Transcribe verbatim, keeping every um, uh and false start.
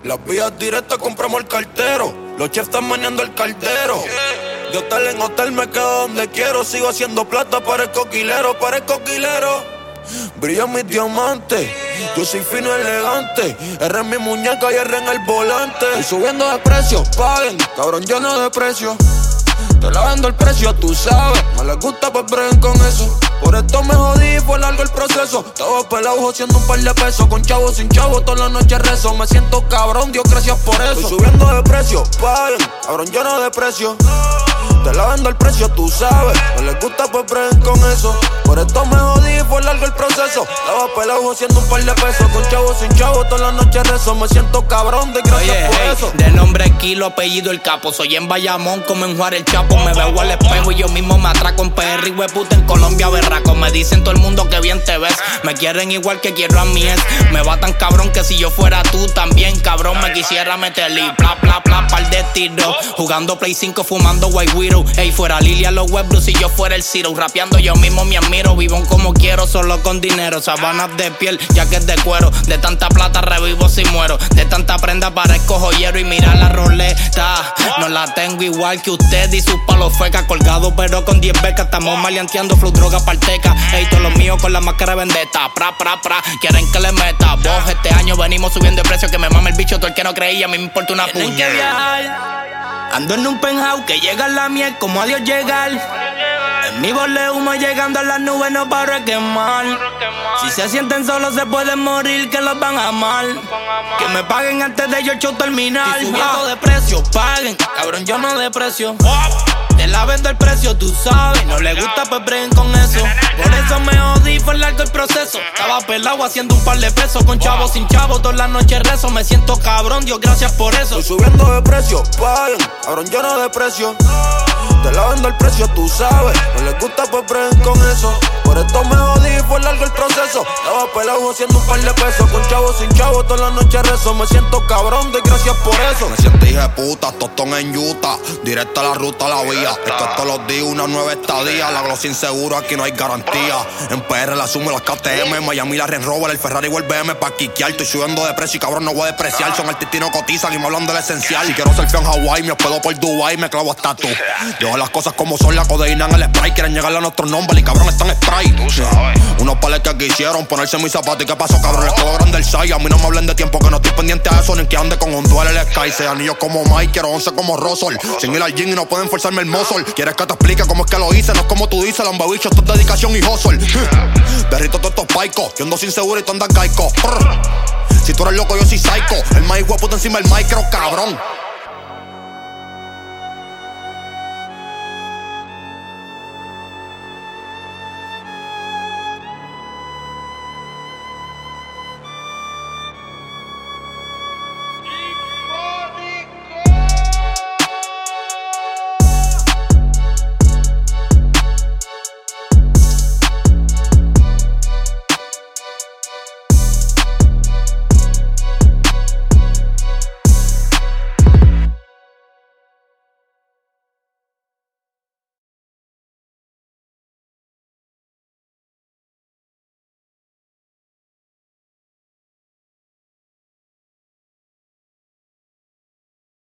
Las vías directas compramos el cartero. Los chefs están meneando el caldero. De hotel en hotel me quedo donde quiero. Sigo haciendo plata para el coquilero, para el coquilero. Brillan mis diamantes, yo soy fino y elegante. R en mi muñeca y R en el volante. Estoy subiendo de precio, paguen, cabrón, yo no de precio. Te la vendo el precio, tú sabes. No les gusta, pues breguen con eso. Por esto me jodí, fue largo el proceso. Estaba pelado haciendo un par de pesos. Con chavo, sin chavo, toda la noche rezo. Me siento cabrón, Dios, gracias por eso. Estoy subiendo de precio, paguen, cabrón, yo no de precio. Te la vendo el precio, tú sabes. No les gusta, pues breguen con eso. Por esto me jodí, fue largo el proceso. Estaba pelado haciendo un par de pesos. Con chavo, sin chavo, toda la noche rezo. Me siento cabrón, de gracias Oye, por hey, eso. De nombre Kilo, apellido el capo. Soy en Bayamón como en Juárez el Chapo. Me veo al espejo y yo mismo me atraco. En P R y hueputa en Colombia berraco. Me dicen todo el mundo que bien te ves. Me quieren igual que quiero a mi ex. Me va tan cabrón que si yo fuera tú también, cabrón, me quisiera meter y bla, bla, bla, par de tiros. Jugando Play cinco, fumando White Widow. Ey, fuera Lilia, los web blues y yo fuera el Zero. Rapeando yo mismo me admiro. Vivo como quiero, solo con dinero. Sabanas de piel, jacket de cuero. De tanta plata revivo si muero. De tanta prenda parezco joyero. Y mira la roleta, no la tengo igual que usted y sus palos fecas. Colgado pero con diez becas. Estamos maleanteando, flow, droga, parteca. Ey, todos los míos con la máscara de vendetta. Pra, pra, pra, quieren que le meta. Vos este año venimos subiendo de precio. Que me mame el bicho, todo el que no creía. A mí me importa una puña. Que viajar. Ando en un penthouse que llega la miel como a Dios llegar. En mi bole humo llegando a las nubes, no paro de quemar. Si se sienten solos se pueden morir, que los van a amar. Que me paguen antes de yo el show terminar. Estoy subiendo de precio, paguen, cabrón, yo no de precio. Te la vendo el precio, tú sabes. No le gusta, pues breguen con eso. Por eso me jodí, fue largo el proceso. Estaba pelado haciendo un par de pesos. Con chavo, sin chavo, toda la noche rezo. Me siento cabrón, Dios, gracias por eso. Estoy subiendo de precio, paguen, cabrón, yo no de precio. Te la vendo el precio, tú sabes. No les gusta, pues breguen con eso. Por esto me jodí, fue largo el proceso. Estaba pelado haciendo un par de pesos. Con chavo, sin chavo, toda la noche rezo. Me siento cabrón, de gracias por eso. Me siento hija de puta, tostón en Utah. Directa a la ruta, a la vía. Esto es todos los días, una nueva estadía. La gloss inseguro, aquí no hay garantía. En P R la asumo las K T M. En Miami la Range Rover, el Ferrari o el B M pa' quiquear. Estoy subiendo de precio y cabrón no voy a despreciar. Son artistas y no cotizan y me hablan del esencial. Si quiero surfear en Hawaii, me hospedo por Dubai. Me clavo hasta tú. Yo las cosas como son, la codeína en el spray. Quieren llegarle a nuestros nombres y cabrón están spray. Tú sabes. Unos pales que quisieron ponerse mis zapatos. ¿Y qué pasó, cabrón? Les quedó grande el size. A mí no me hablen de tiempo, que no estoy pendiente a eso. Ni que ande con un duel el Sky. Sea anillos como Mike, quiero once como Russell. Sin ir al gym y no pueden forzarme el muscle. ¿Quieres que te explique cómo es que lo hice? No es como tú dices, lambabicho, esto es dedicación y hustle. Derrito todos estos paicos. Yo ando sin seguro y tú andas gaico. Si tú eres loco, yo soy psycho. El más guapo encima del micro, cabrón.